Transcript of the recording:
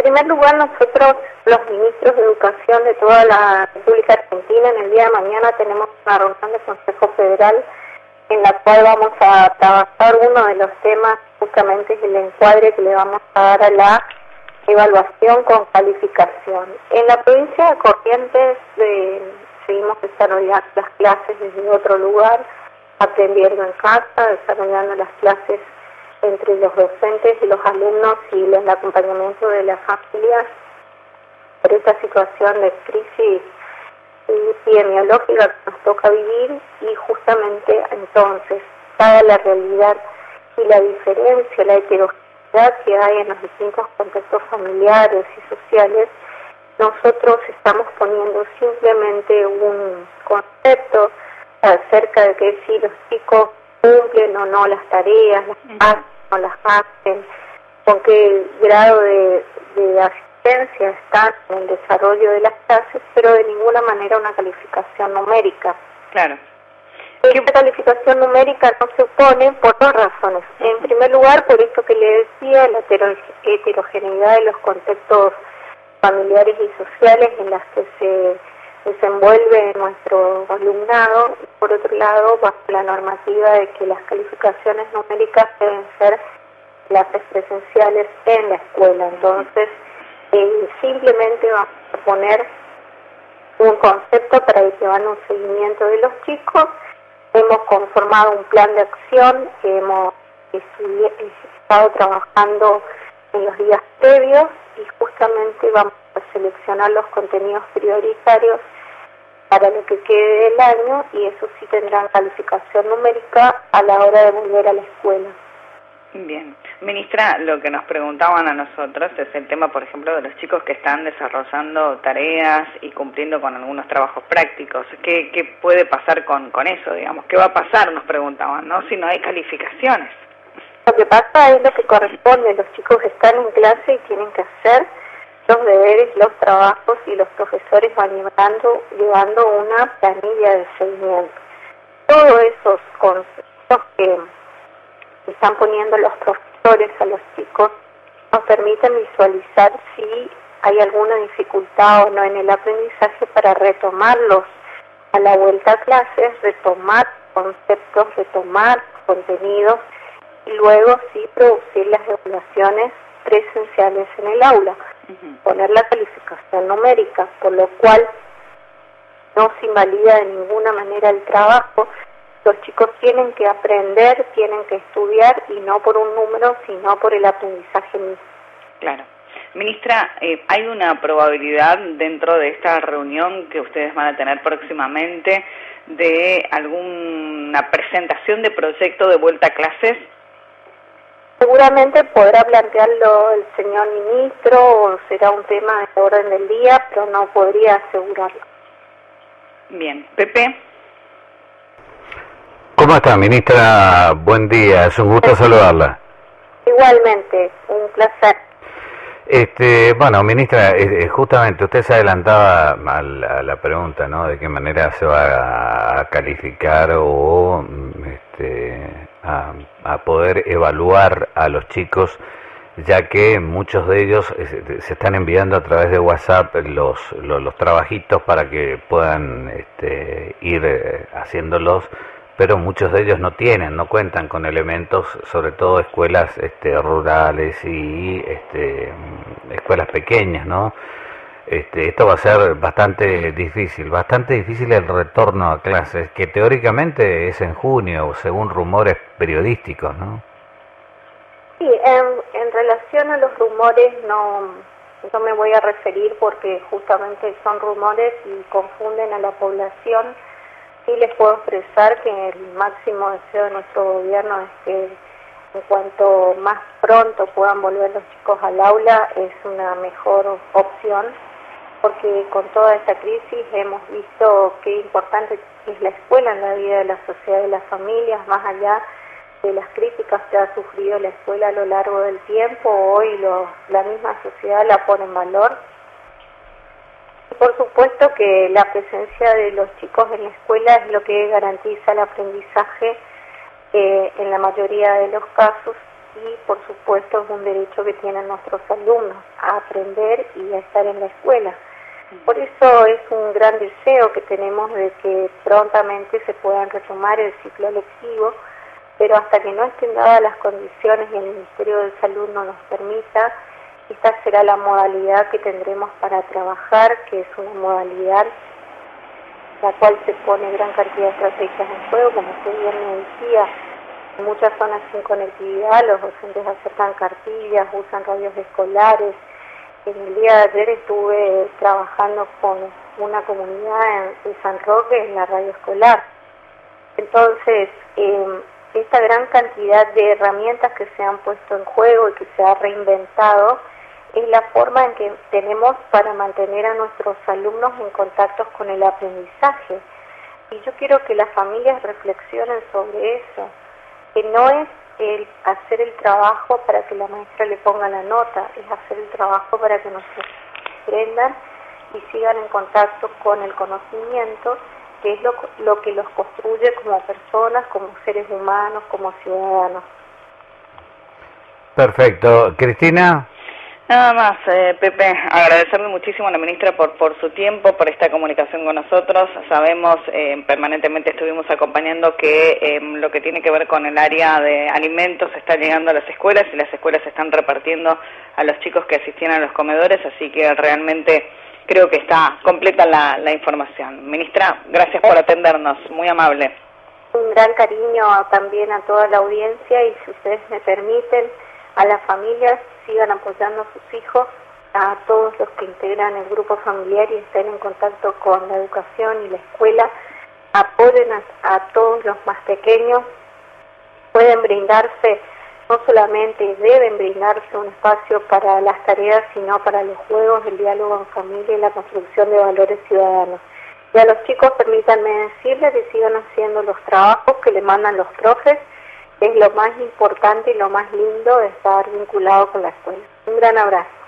primer lugar, nosotros, los ministros de Educación de toda la República Argentina, en el día de mañana tenemos una reunión del Consejo Federal en la cual vamos a trabajar uno de los temas, justamente es el encuadre que le vamos a dar a la evaluación con calificación. En la provincia de Corrientes seguimos desarrollando las clases desde otro lugar, aprendiendo en casa, desarrollando las clases entre los docentes y los alumnos y el acompañamiento de las familias por esta situación de crisis epidemiológica que nos toca vivir. Y justamente entonces, dada la realidad y la diferencia, la heterogeneidad que hay en los distintos contextos familiares y sociales, nosotros estamos poniendo simplemente un concepto acerca de que si los chicos cumplen o no las tareas, las hacen o las hacen, con qué grado de asistencia están en el desarrollo de las clases, pero de ninguna manera una calificación numérica. Claro. Esta calificación numérica no se opone por dos razones. En primer lugar, por esto que le decía, la heterogeneidad de los contextos familiares y sociales en las que se desenvuelve nuestro alumnado, y por otro lado, bajo la normativa de que las calificaciones numéricas deben ser clases presenciales en la escuela. Entonces, simplemente vamos a poner un concepto para ir llevando un seguimiento de los chicos. Hemos conformado un plan de acción que hemos estado trabajando en los días previos y justamente vamos a seleccionar los contenidos prioritarios para lo que quede del año y eso sí tendrán calificación numérica a la hora de volver a la escuela. Bien. Ministra, lo que nos preguntaban a nosotros es el tema, por ejemplo, de los chicos que están desarrollando tareas y cumpliendo con algunos trabajos prácticos. ¿Qué puede pasar con eso, digamos? ¿Qué va a pasar? Nos preguntaban, ¿no? Si no hay calificaciones. Lo que pasa es lo que corresponde. Los chicos están en clase y tienen que hacer los deberes, los trabajos y los profesores van llevando una planilla de seguimiento. Todos esos conceptos que están poniendo los profesores a los chicos nos permiten visualizar si hay alguna dificultad o no en el aprendizaje para retomarlos a la vuelta a clases, retomar conceptos, retomar contenidos y luego sí producir las evaluaciones presenciales en el aula, poner la calificación numérica, por lo cual no se invalida de ninguna manera el trabajo. Los chicos tienen que aprender, tienen que estudiar y no por un número, sino por el aprendizaje mismo. Claro. Ministra, ¿hay una probabilidad dentro de esta reunión que ustedes van a tener próximamente de alguna presentación de proyecto de vuelta a clases? Seguramente podrá plantearlo el señor ministro o será un tema de orden del día, pero no podría asegurarlo. Bien. Pepe. ¿Cómo está, ministra? Buen día, es un gusto saludarla. Igualmente, un placer. Bueno, ministra, justamente usted se adelantaba a la pregunta, ¿no? De qué manera se va a calificar o a poder evaluar a los chicos, ya que muchos de ellos se están enviando a través de WhatsApp los trabajitos para que puedan ir haciéndolos, pero muchos de ellos no cuentan con elementos, sobre todo escuelas rurales y escuelas pequeñas, ¿no? Esto va a ser bastante difícil el retorno a clases, que teóricamente es en junio, según rumores periodísticos, ¿no? Sí, en relación a los rumores no me voy a referir porque justamente son rumores y confunden a la población. Sí les puedo expresar que el máximo deseo de nuestro gobierno es que en cuanto más pronto puedan volver los chicos al aula es una mejor opción, porque con toda esta crisis hemos visto qué importante es la escuela en la vida de la sociedad y de las familias, más allá de las críticas que ha sufrido la escuela a lo largo del tiempo. Hoy la misma sociedad la pone en valor. Y por supuesto que la presencia de los chicos en la escuela es lo que garantiza el aprendizaje en la mayoría de los casos, y por supuesto es un derecho que tienen nuestros alumnos a aprender y a estar en la escuela. Por eso es un gran deseo que tenemos de que prontamente se puedan retomar el ciclo lectivo, pero hasta que no estén dadas las condiciones y el Ministerio de Salud no nos permita, esta será la modalidad que tendremos para trabajar, que es una modalidad la cual se pone gran cantidad de estrategias en juego, como usted bien me decía. En muchas zonas sin conectividad, los docentes acercan cartillas, usan radios escolares. En el día de ayer estuve trabajando con una comunidad de San Roque en la radio escolar. Entonces, esta gran cantidad de herramientas que se han puesto en juego y que se ha reinventado es la forma en que tenemos para mantener a nuestros alumnos en contacto con el aprendizaje. Y yo quiero que las familias reflexionen sobre eso, que no es el hacer el trabajo para que la maestra le ponga la nota, es hacer el trabajo para que nuestros aprendan y sigan en contacto con el conocimiento, que es lo que los construye como personas, como seres humanos, como ciudadanos. Perfecto. Cristina. Nada más, Pepe, agradecerle muchísimo a la ministra por su tiempo, por esta comunicación con nosotros. Sabemos, permanentemente estuvimos acompañando que lo que tiene que ver con el área de alimentos está llegando a las escuelas y las escuelas están repartiendo a los chicos que asistían a los comedores, así que realmente creo que está completa la información. Ministra, gracias por atendernos, muy amable. Un gran cariño también a toda la audiencia y si ustedes me permiten, a las familias, sigan apoyando a sus hijos, a todos los que integran el grupo familiar y estén en contacto con la educación y la escuela, apoyen a todos los más pequeños, pueden brindarse, no solamente deben brindarse un espacio para las tareas, sino para los juegos, el diálogo en familia y la construcción de valores ciudadanos. Y a los chicos, permítanme decirles que sigan haciendo los trabajos que le mandan los profes, es lo más importante y lo más lindo de estar vinculado con la escuela. Un gran abrazo.